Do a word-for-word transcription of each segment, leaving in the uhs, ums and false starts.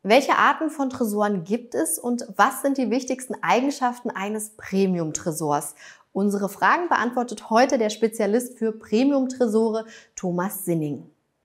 Welche Arten von Tresoren gibt es und was sind die wichtigsten Eigenschaften eines Premium-Tresors? Unsere Fragen beantwortet heute der Spezialist für Premium-Tresore, Thomas Sinning.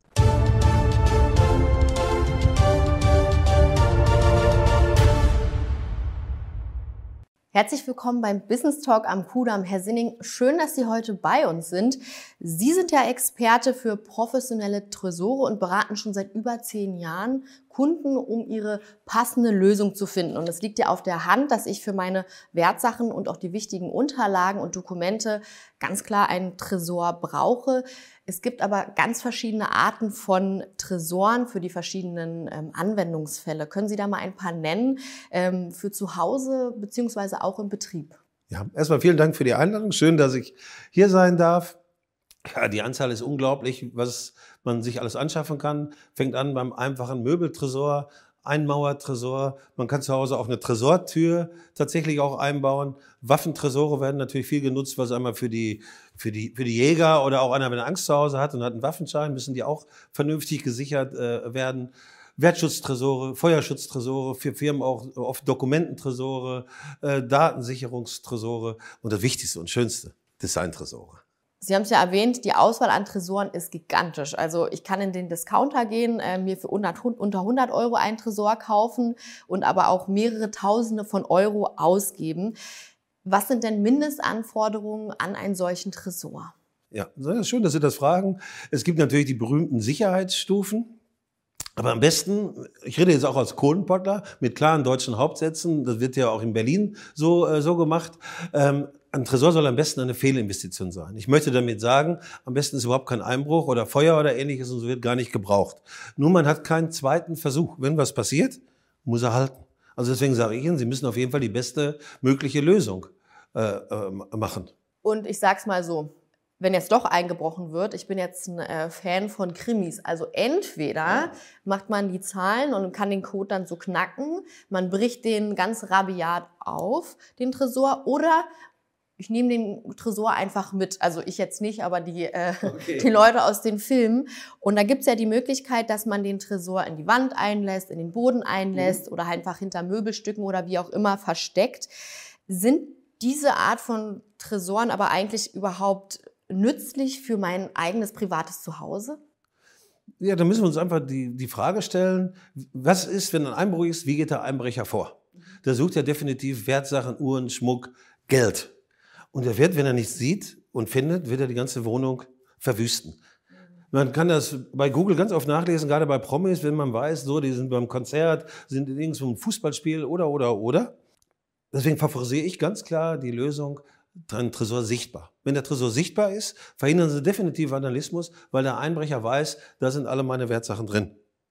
Herzlich willkommen beim Business Talk am Kudamm. Herr Sinning, schön, dass Sie heute bei uns sind. Sie sind ja Experte für professionelle Tresore und beraten schon seit über zehn Jahren Kunden, um ihre passende Lösung zu finden. Und es liegt ja auf der Hand, dass ich für meine Wertsachen und auch die wichtigen Unterlagen und Dokumente ganz klar einen Tresor brauche. Es gibt aber ganz verschiedene Arten von Tresoren für die verschiedenen ähm, Anwendungsfälle. Können Sie da mal ein paar nennen ähm, für zu Hause beziehungsweise auch im Betrieb? Ja, erstmal vielen Dank für die Einladung. Schön, dass ich hier sein darf. Ja, die Anzahl ist unglaublich, was man sich alles anschaffen kann. Fängt an beim einfachen Möbeltresor, Einmauertresor. Man kann zu Hause auch eine Tresortür tatsächlich auch einbauen. Waffentresore werden natürlich viel genutzt, was einmal für die, für die, für die Jäger oder auch einer, wenn er Angst zu Hause hat und hat einen Waffenschein, müssen die auch vernünftig gesichert äh, werden. Wertschutztresore, Feuerschutztresore, für Firmen auch oft Dokumententresore, äh, Datensicherungstresore und das Wichtigste und Schönste, Designtresore. Sie haben es ja erwähnt, die Auswahl an Tresoren ist gigantisch. Also ich kann in den Discounter gehen, äh, mir für unter hundert Euro einen Tresor kaufen und aber auch mehrere Tausende von Euro ausgeben. Was sind denn Mindestanforderungen an einen solchen Tresor? Ja, das ist schön, dass Sie das fragen. Es gibt natürlich die berühmten Sicherheitsstufen. Aber am besten, ich rede jetzt auch als Kohlenpottler mit klaren deutschen Hauptsätzen, das wird ja auch in Berlin so, äh, so gemacht. Ähm, ein Tresor soll am besten eine Fehlinvestition sein. Ich möchte damit sagen, am besten ist überhaupt kein Einbruch oder Feuer oder ähnliches und so wird gar nicht gebraucht. Nur man hat keinen zweiten Versuch. Wenn was passiert, muss er halten. Also deswegen sage ich Ihnen, Sie müssen auf jeden Fall die beste mögliche Lösung äh, äh, machen. Und ich sag's mal so. Wenn jetzt doch eingebrochen wird, ich bin jetzt ein äh, Fan von Krimis, also entweder macht man die Zahlen und kann den Code dann so knacken, man bricht den ganz rabiat auf, den Tresor, oder ich nehme den Tresor einfach mit, also ich jetzt nicht, aber die, äh, okay. die Leute aus den Filmen. Und da gibt's ja die Möglichkeit, dass man den Tresor in die Wand einlässt, in den Boden einlässt mhm. oder einfach hinter Möbelstücken oder wie auch immer versteckt. Sind diese Art von Tresoren aber eigentlich überhaupt nützlich für mein eigenes privates Zuhause? Ja, da müssen wir uns einfach die, die Frage stellen, was ist, wenn ein Einbruch ist, wie geht der Einbrecher vor? Der sucht ja definitiv Wertsachen, Uhren, Schmuck, Geld. Und er wird, wenn er nichts sieht und findet, wird er die ganze Wohnung verwüsten. Man kann das bei Google ganz oft nachlesen, gerade bei Promis, wenn man weiß, so, die sind beim Konzert, sind in irgendeinem Fußballspiel oder, oder, oder. Deswegen favorisiere ich ganz klar die Lösung, ein Tresor sichtbar. Wenn der Tresor sichtbar ist, verhindern Sie definitiv Vandalismus, weil der Einbrecher weiß, da sind alle meine Wertsachen drin.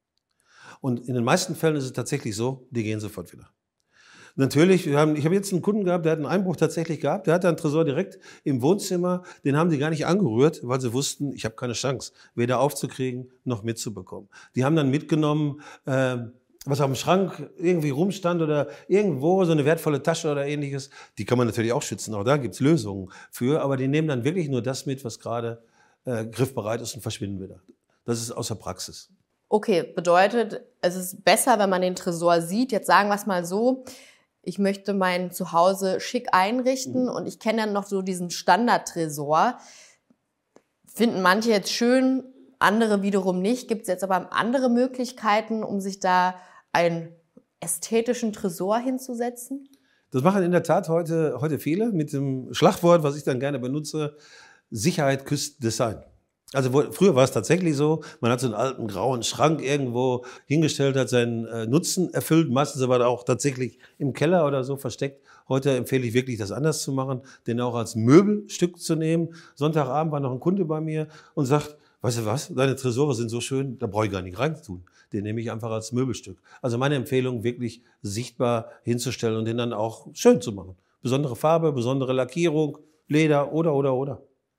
Und in den meisten Fällen ist es tatsächlich so, die gehen sofort wieder. Natürlich, wir haben, ich habe jetzt einen Kunden gehabt, der hat einen Einbruch tatsächlich gehabt, der hatte einen Tresor direkt im Wohnzimmer, den haben die gar nicht angerührt, weil sie wussten, ich habe keine Chance, weder aufzukriegen noch mitzubekommen. Die haben dann mitgenommen, äh, was auf dem Schrank irgendwie rumstand oder irgendwo, so eine wertvolle Tasche oder ähnliches, die kann man natürlich auch schützen. Auch da gibt's Lösungen für, aber die nehmen dann wirklich nur das mit, was gerade äh, griffbereit ist und verschwinden wieder. Das ist aus der Praxis. Okay, bedeutet, es ist besser, wenn man den Tresor sieht. Jetzt sagen wir es mal so, ich möchte mein Zuhause schick einrichten mhm. und ich kenne dann noch so diesen Standard-Tresor. Finden manche jetzt schön, andere wiederum nicht. Gibt es jetzt aber andere Möglichkeiten, um sich da einen ästhetischen Tresor hinzusetzen? Das machen in der Tat heute, heute viele mit dem Schlagwort, was ich dann gerne benutze, Sicherheit küsst Design. Also wo, früher war es tatsächlich so, man hat so einen alten grauen Schrank irgendwo hingestellt, hat seinen äh, Nutzen erfüllt, meistens aber auch tatsächlich im Keller oder so versteckt. Heute empfehle ich wirklich, das anders zu machen, den auch als Möbelstück zu nehmen. Sonntagabend war noch ein Kunde bei mir und sagt, weißt du was, deine Tresore sind so schön, da brauche ich gar nicht reintun. Den nehme ich einfach als Möbelstück. Also meine Empfehlung, wirklich sichtbar hinzustellen und den dann auch schön zu machen. Besondere Farbe, besondere Lackierung, Leder oder, oder, oder.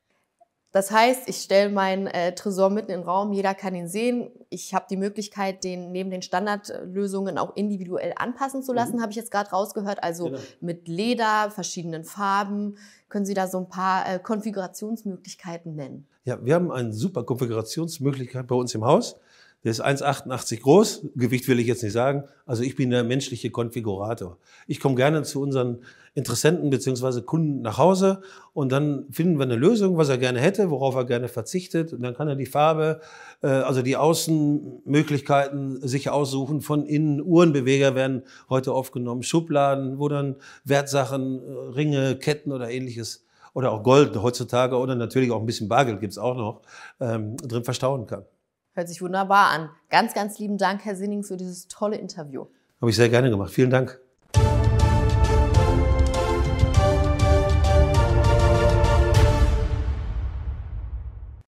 Das heißt, ich stelle meinen äh, Tresor mitten in den Raum, jeder kann ihn sehen. Ich habe die Möglichkeit, den neben den Standardlösungen auch individuell anpassen zu lassen, mhm. habe ich jetzt gerade rausgehört. Also genau. mit Leder, verschiedenen Farben. Können Sie da so ein paar äh, Konfigurationsmöglichkeiten nennen? Ja, wir haben eine super Konfigurationsmöglichkeit bei uns im Haus. Der ist eins Komma achtundachtzig groß, Gewicht will ich jetzt nicht sagen. Also ich bin der menschliche Konfigurator. Ich komme gerne zu unseren Interessenten bzw. Kunden nach Hause und dann finden wir eine Lösung, was er gerne hätte, worauf er gerne verzichtet. Und dann kann er die Farbe, äh, also die Außenmöglichkeiten sich aussuchen. Von innen Uhrenbeweger werden heute aufgenommen, Schubladen, wo dann Wertsachen, Ringe, Ketten oder ähnliches oder auch Gold heutzutage oder natürlich auch ein bisschen Bargeld gibt's auch noch, ähm, drin verstauen kann. Hört sich wunderbar an. Ganz, ganz lieben Dank, Herr Sinning, für dieses tolle Interview. Habe ich sehr gerne gemacht. Vielen Dank.